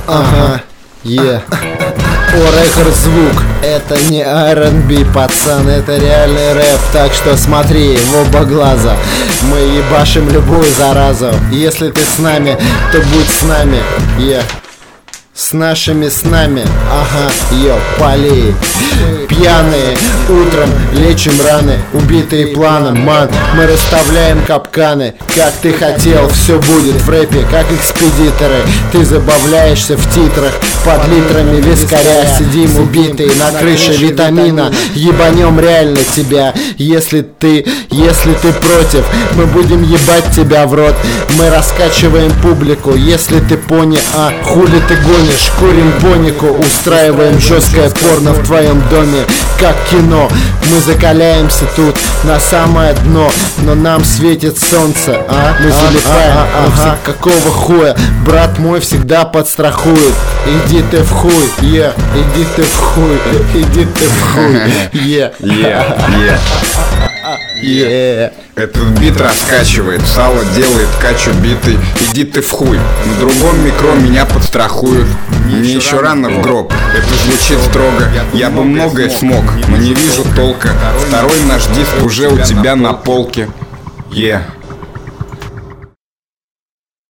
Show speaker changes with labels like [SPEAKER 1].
[SPEAKER 1] Ага, О, звук. Это не R&B, пацан, это реальный рэп. Так что смотри в оба глаза. Мы ебашим любую заразу. Если ты с нами, то будь с нами. С нашими снами, полей. Пьяные, утром лечим раны, убитые планом, ман. Мы расставляем капканы, как ты хотел, все будет в рэпе, как экспедиторы. Ты забавляешься в титрах, под литрами вискаря. Сидим убитые на крыше витамина, ебанем реально тебя. Если ты против, мы будем ебать тебя в рот. Мы раскачиваем публику, если ты пони, хули ты гонишь. Курим бонику, устраиваем жесткое порно в твоем доме, как кино. Мы закаляемся тут на самое дно, но нам светит солнце, мы залипаем, какого хуя? Брат мой всегда подстрахует. Иди ты в хуй, иди ты в хуй, иди ты в хуй,
[SPEAKER 2] Этот бит раскачивает, сало делает качу битый. Иди ты в хуй, на другом микро меня подстрахуют. Мне еще рано в гроб, это звучит строго. Я бы многое смог, но не вижу толка. Второй наш диск уже у тебя на полке.